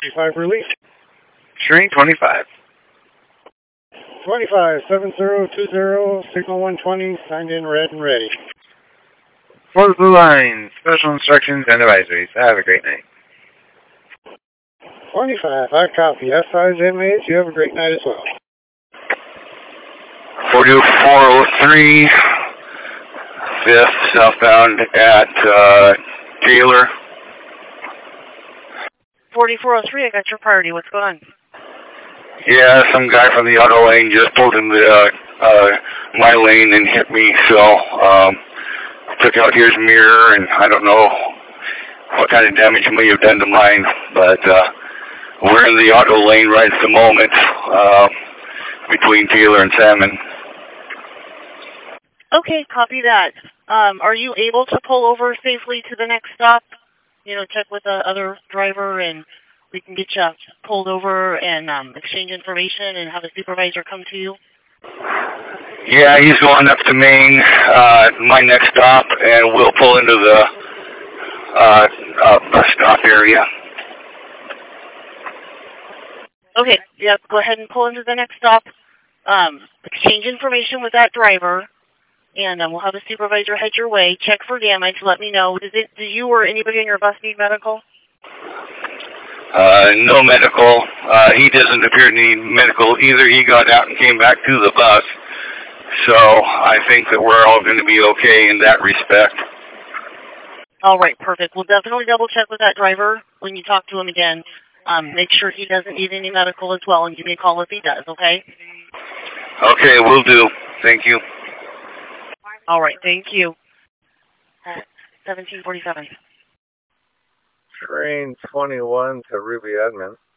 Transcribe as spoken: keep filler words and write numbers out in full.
twenty-five release. Shrink twenty-five. twenty-five, seven zero two zero, signal one twenty, signed in red and ready. Close the line. Special instructions and advisories. Have a great night. twenty-five, I copy. S I's inmates, you have a great night as well. forty-four oh three, fifth southbound at uh, Taylor. forty-four oh three, I got your priority. What's going on? Yeah, some guy from the auto lane just pulled in the, uh, uh, my lane and hit me, so, um, took out his mirror, and I don't know what kind of damage he may have done to mine, but, uh, we're in the auto lane right at the moment, uh, between Taylor and Salmon. Okay, copy that. Um, are you able to pull over safely to the next stop? You know, check with the other driver, and we can get you pulled over and um, exchange information and have a supervisor come to you? Yeah, he's going up to Maine, uh, my next stop, and we'll pull into the uh, uh, bus stop area. Okay, yep, go ahead and pull into the next stop. Um, exchange information with that driver, and um, we'll have a supervisor head your way. Check for damage. Let me know. Does it? Do you or anybody on your bus need medical? Uh, no medical. Uh, he doesn't appear to need medical either. He got out and came back to the bus. So I think that we're all going to be okay in that respect. All right, perfect. We'll definitely double check with that driver when you talk to him again. Um, make sure he doesn't need any medical as well, and give me a call if he does, okay? Okay, will do. Thank you. All right, thank you. seventeen forty-seven. Train twenty-one to Ruby Edmonds.